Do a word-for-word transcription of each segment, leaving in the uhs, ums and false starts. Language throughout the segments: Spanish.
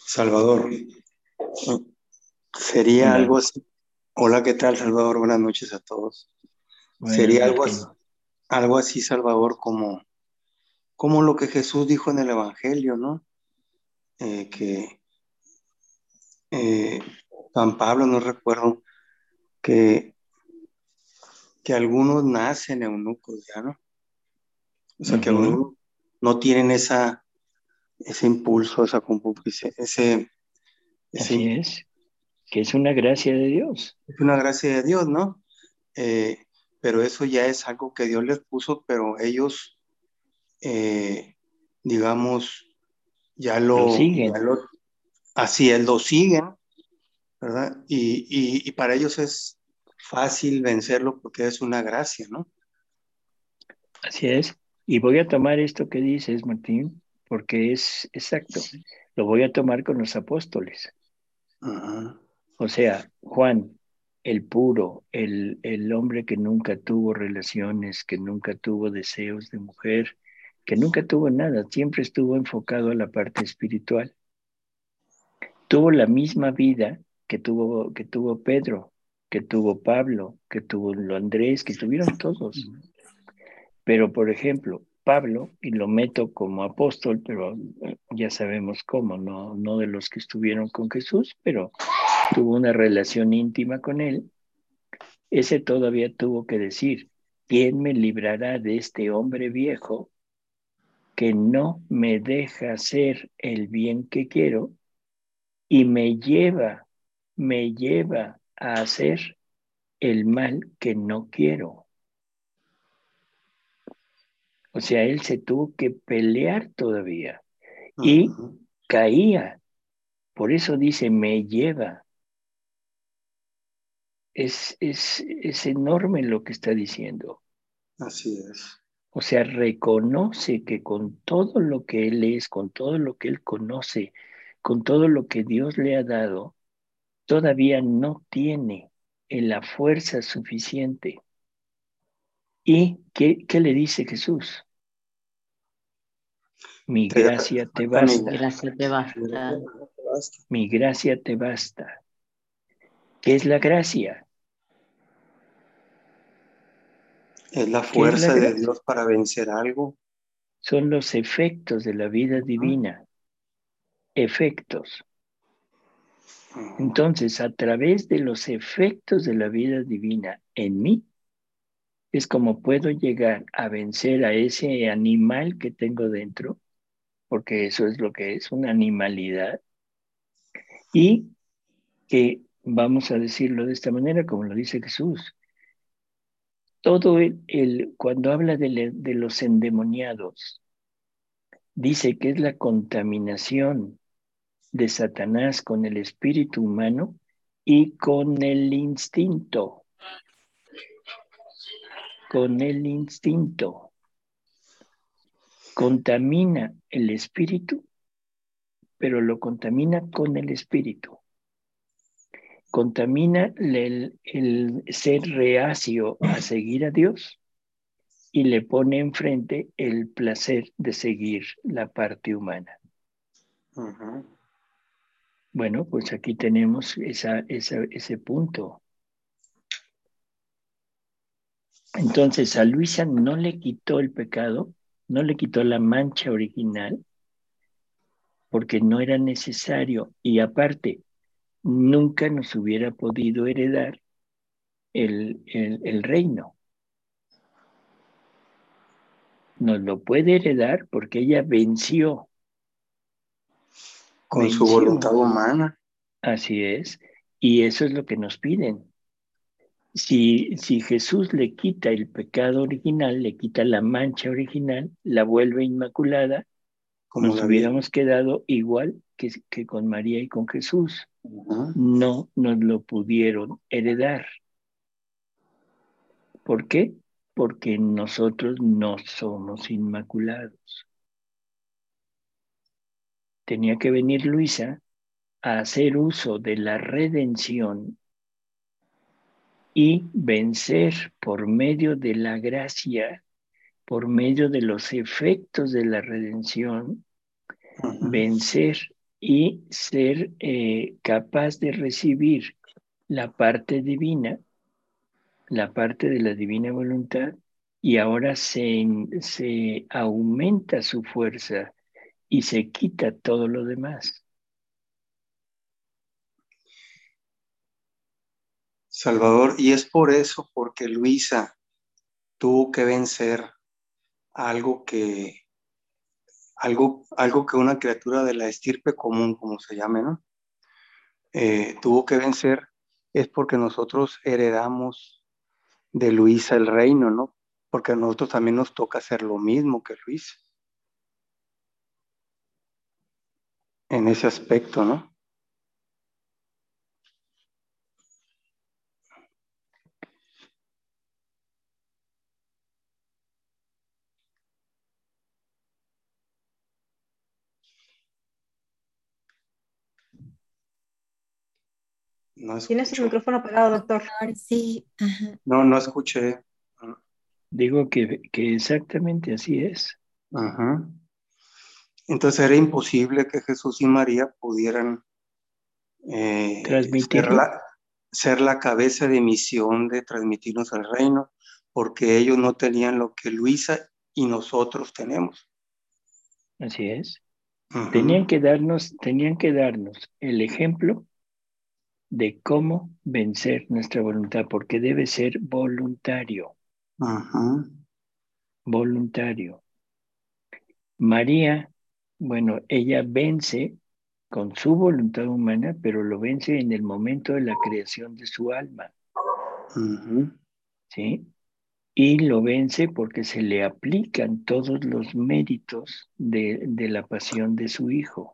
Salvador, sería Hola, algo así. Hola, ¿qué tal, Salvador? Buenas noches a todos. buenas Sería algo así, Martín. algo así, Salvador, como, como lo que Jesús dijo en el Evangelio, ¿no? Eh, que eh, San Pablo, no recuerdo, que, que algunos nacen eunucos, ¿ya no? O sea, que Ujú. algunos no tienen esa, ese impulso, esa concupiscencia, ese, ese, Así imp- es, que es una gracia de Dios. es una gracia de Dios, ¿no? Eh, pero eso ya es algo que Dios les puso, pero ellos eh, digamos, ya Lo lo, ya siguen. lo, así es, lo siguen, ¿verdad? Y, y, y para ellos es fácil vencerlo porque es una gracia, ¿no? Así es. Y voy a tomar esto que dices, Martín, porque es exacto. Lo voy a tomar con los apóstoles. Ajá. O sea, Juan, el puro, el, el hombre que nunca tuvo relaciones, que nunca tuvo deseos de mujer, que nunca tuvo nada, siempre estuvo enfocado a la parte espiritual. Tuvo la misma vida que tuvo, que tuvo Pedro, que tuvo Pablo, que tuvo Andrés, que tuvieron todos. Pero, por ejemplo, Pablo, y lo meto como apóstol, pero eh, ya sabemos cómo, no, no de los que estuvieron con Jesús, pero tuvo una relación íntima con él. Ese todavía tuvo que decir, ¿quién me librará de este hombre viejo que no me deja hacer el bien que quiero y me lleva, me lleva a hacer el mal que no quiero? O sea, él se tuvo que pelear todavía y Ajá. caía. Por eso dice, me lleva. Es, es, es enorme lo que está diciendo. Así es. O sea, reconoce que con todo lo que él es, con todo lo que él conoce, con todo lo que Dios le ha dado, todavía no tiene la fuerza suficiente. ¿Y qué, qué le dice Jesús? Mi Te gracia te basta mi basta, Gracias te basta. basta. mi gracia te basta. ¿Qué es la gracia? Es la ¿Qué es la fuerza de gracia? Dios para vencer algo. Son los efectos de la vida Ajá. divina, efectos. Ajá. Entonces, a través de los efectos de la vida divina en mí, es como puedo llegar a vencer a ese animal que tengo dentro, porque eso es lo que es, una animalidad, y que, vamos a decirlo de esta manera, como lo dice Jesús, todo el, el- cuando habla de, le- de los endemoniados, dice que es la contaminación de Satanás con el espíritu humano y con el instinto, con el instinto. Contamina el espíritu, pero lo contamina con el espíritu. Contamina el, el ser reacio a seguir a Dios y le pone enfrente el placer de seguir la parte humana. Ajá. Bueno, pues aquí tenemos esa, esa, ese punto. Entonces a Luisa no le quitó el pecado, no le quitó la mancha original, porque no era necesario. Y aparte, nunca nos hubiera podido heredar el, el, el reino. Nos lo puede heredar porque ella venció, Con su voluntad venció, humana. así es, y eso es lo que nos piden. Si, si Jesús le quita el pecado original, le quita la mancha original, la vuelve inmaculada, Como nos David. hubiéramos quedado igual que, que con María y con Jesús. Ajá. No nos lo pudieron heredar. ¿Por qué? Porque nosotros no somos inmaculados. Tenía que venir Luisa a hacer uso de la redención y vencer por medio de la gracia, por medio de los efectos de la redención, Ajá. vencer y ser eh, capaz de recibir la parte divina, la parte de la divina voluntad, y ahora se, se aumenta su fuerza y se quita todo lo demás. Salvador, y es por eso, porque Luisa tuvo que vencer algo que, algo, algo que una criatura de la estirpe común, como se llame, ¿no? Eh, tuvo que vencer, es porque nosotros heredamos de Luisa el reino, ¿no? Porque a nosotros también nos toca hacer lo mismo que Luisa, en ese aspecto, ¿no? No Tiene su escucho. micrófono apagado, doctor. Doctor, sí, ajá. No, no escuché. Digo que, que exactamente así es. Ajá. Entonces era imposible que Jesús y María pudieran eh, ser Transmitirlo, la, ser la cabeza de misión de transmitirnos el reino, porque ellos no tenían lo que Luisa y nosotros tenemos. así es. Tenían Ujú, que darnos, tenían que darnos el ejemplo de cómo vencer nuestra voluntad, porque debe ser voluntario, ujú, voluntario. María, bueno, ella vence con su voluntad humana, pero lo vence en el momento de la creación de su alma, ujú, ¿sí? Y lo vence porque se le aplican todos los méritos de, de la pasión de su hijo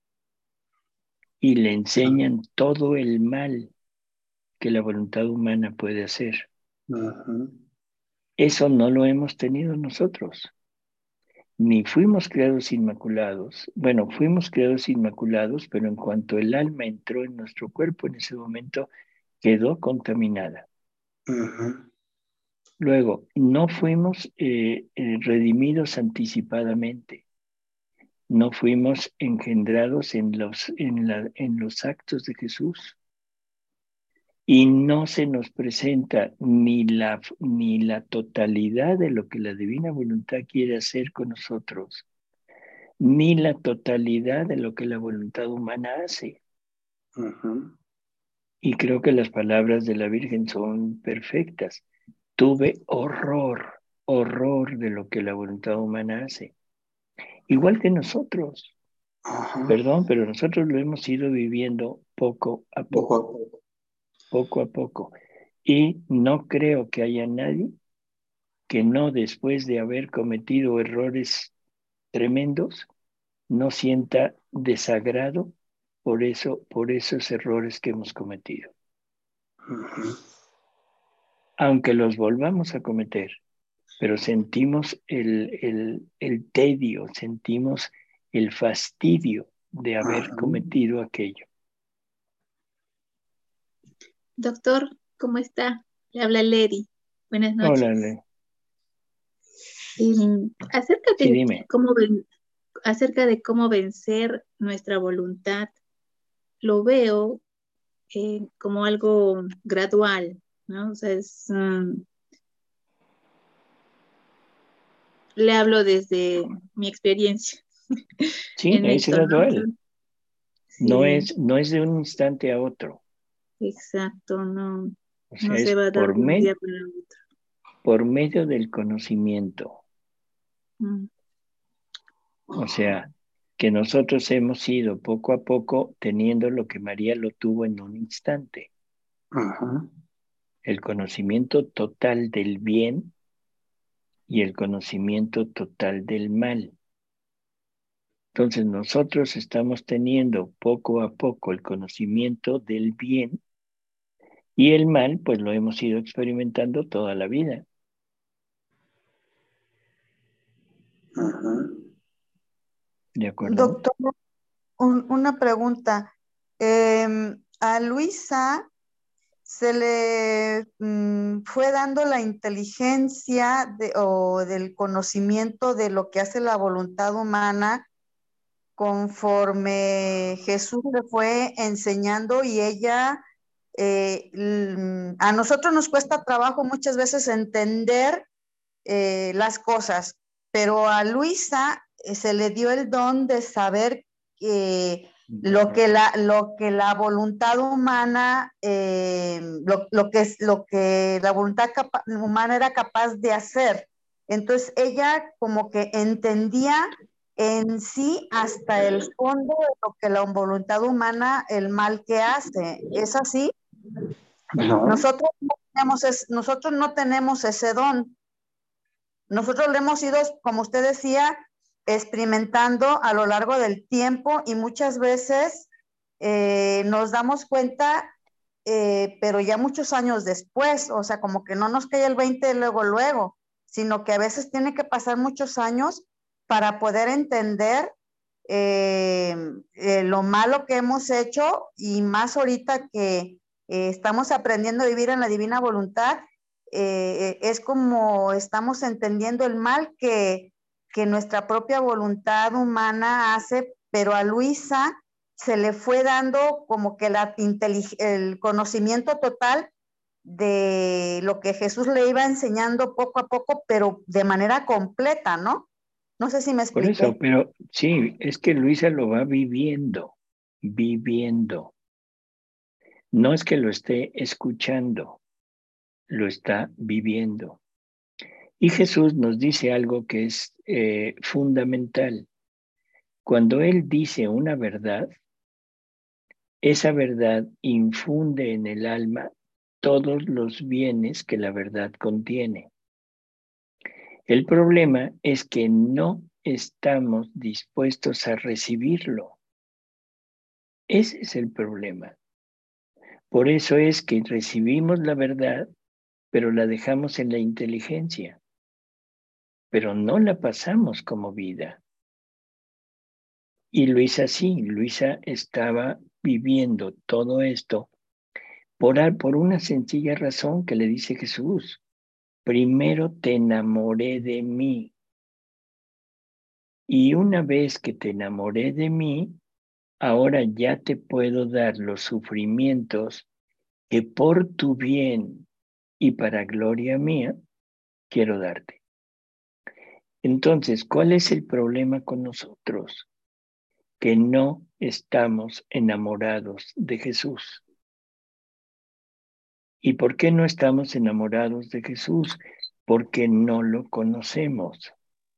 y le enseñan todo el mal que la voluntad humana puede hacer. ujú, Eso no lo hemos tenido nosotros, ni fuimos creados inmaculados. Bueno, fuimos creados inmaculados, pero en cuanto el alma entró en nuestro cuerpo, en ese momento quedó contaminada. ujú, Luego, no fuimos eh, eh, redimidos anticipadamente, no fuimos engendrados en los, en la, en los actos de Jesús. Y no se nos presenta ni la, ni la totalidad de lo que la divina voluntad quiere hacer con nosotros, ni la totalidad de lo que la voluntad humana hace. ujú. Y creo que las palabras de la Virgen son perfectas. Tuve horror, horror de lo que la voluntad humana hace. Igual que nosotros, Ajá. perdón, pero nosotros lo hemos ido viviendo poco a Poco a poco, poco. poco a poco. Y no creo que haya nadie que no, después de haber cometido errores tremendos, no sienta desagrado por eso, por esos errores que hemos cometido. Ujú, Aunque los volvamos a cometer, pero sentimos el, el, el tedio, sentimos el fastidio de haber ajá. cometido aquello. Doctor, ¿cómo está? Le habla Lady. Buenas noches. Órale, Y acerca sí, de dime. cómo ven- acerca de cómo vencer nuestra voluntad, lo veo eh, como algo gradual, ¿no? O sea, es, mm, le hablo desde mi experiencia Sí, en es esto, ¿no? gradual. Entonces, No sí, es, no es de un instante a otro. exacto, no, O no sea, se es va a dar por, de un me- día para el otro. por medio del conocimiento. Mm, O sea, que nosotros hemos ido poco a poco teniendo lo que María lo tuvo en un instante, Ajá. el conocimiento total del bien y el conocimiento total del mal. Entonces nosotros estamos teniendo poco a poco el conocimiento del bien y el mal, pues lo hemos ido experimentando toda la vida. Ajá. ¿De acuerdo? Doctor, un- una pregunta. Em, a Luisa se le mm, fue dando la inteligencia de- o del conocimiento de lo que hace la voluntad humana conforme Jesús le fue enseñando y ella, eh, a nosotros nos cuesta trabajo muchas veces entender eh, las cosas, pero a Luisa eh, se le dio el don de saber eh, lo, que la, lo que la voluntad humana, eh, lo, lo, que es, lo que la voluntad humana era capaz de hacer. Entonces ella como que entendía en sí hasta el fondo de lo que la voluntad humana, el mal que hace. ¿Es así? No. Nosotros no tenemos, es, nosotros no tenemos ese don. Nosotros lo hemos ido, como usted decía, experimentando a lo largo del tiempo y muchas veces eh, nos damos cuenta, eh, pero ya muchos años después, o sea, como que no nos cae el veinte luego, luego, sino que a veces tiene que pasar muchos años para poder entender eh, eh, lo malo que hemos hecho y más ahorita que eh, estamos aprendiendo a vivir en la divina voluntad. Eh, es como estamos entendiendo el mal que, que nuestra propia voluntad humana hace, pero a Luisa se le fue dando como que la el conocimiento total de lo que Jesús le iba enseñando poco a poco, pero de manera completa, ¿no? No sé si me expliqué. Por eso, pero sí, es que Luisa lo va viviendo, viviendo. No es que lo esté escuchando, lo está viviendo. Y Jesús nos dice algo que es eh, fundamental. Cuando Él dice una verdad, esa verdad infunde en el alma todos los bienes que la verdad contiene. El problema es que no estamos dispuestos a recibirlo. Ese es el problema. Por eso es que recibimos la verdad, pero la dejamos en la inteligencia, pero no la pasamos como vida. Y Luisa sí, Luisa estaba viviendo todo esto por, por una sencilla razón que le dice Jesús. Primero te enamoré de mí. Y una vez que te enamoré de mí, ahora ya te puedo dar los sufrimientos que por tu bien y para gloria mía quiero darte. Entonces, ¿cuál es el problema con nosotros? Que no estamos enamorados de Jesús. ¿Y por qué no estamos enamorados de Jesús? Porque no lo conocemos.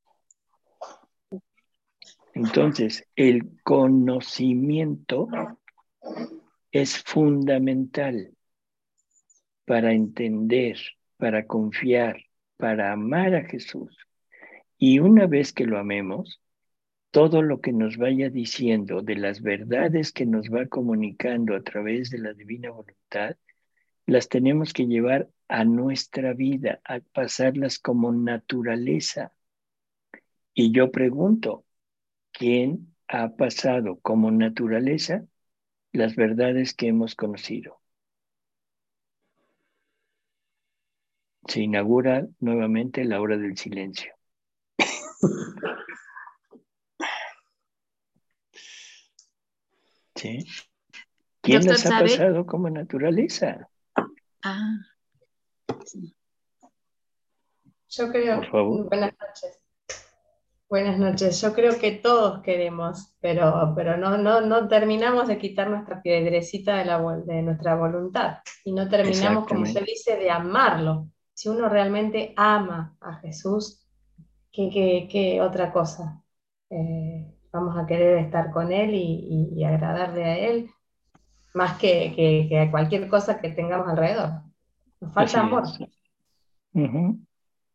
Entonces, el conocimiento es fundamental para entender, para confiar, para amar a Jesús. Y una vez que lo amemos, todo lo que nos vaya diciendo de las verdades que nos va comunicando a través de la divina voluntad, las tenemos que llevar a nuestra vida, a pasarlas como naturaleza. Y yo pregunto, ¿quién ha pasado como naturaleza las verdades que hemos conocido? Se inaugura nuevamente la hora del silencio. ¿Sí? ¿Quién Doctor, las ha ¿sabe? pasado como naturaleza? Ah, Yo creo, Por favor. buenas noches. Buenas noches. Yo creo que todos queremos, pero, pero no, no, no terminamos de quitar nuestra piedrecita de, la, de nuestra voluntad y no terminamos, como usted dice, de amarlo. Si uno realmente ama a Jesús, ¿qué, qué, qué otra cosa? Eh, vamos a querer estar con Él y, y, y agradarle a Él más que, que, que a cualquier cosa que tengamos alrededor. Nos falta Así amor. es. Uh-huh.